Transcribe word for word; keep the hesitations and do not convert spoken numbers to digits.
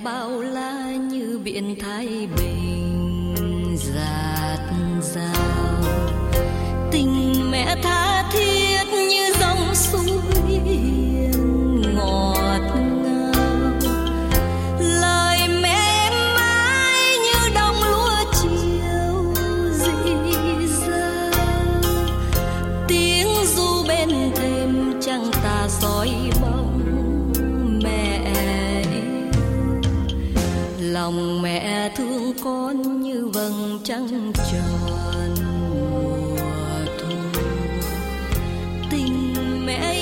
bao la như biển Thái Bình dạt dào, tình mẹ tha thiết như dòng suối hiền ngọt ngào, lời mẹ em mãi như đồng lúa chiều rì rào, tiếng ru bên thềm trăng tà soi bóng mẹ yêu. Lòng mẹ thương con như vầng trăng tròn mùa thu, tình mẹ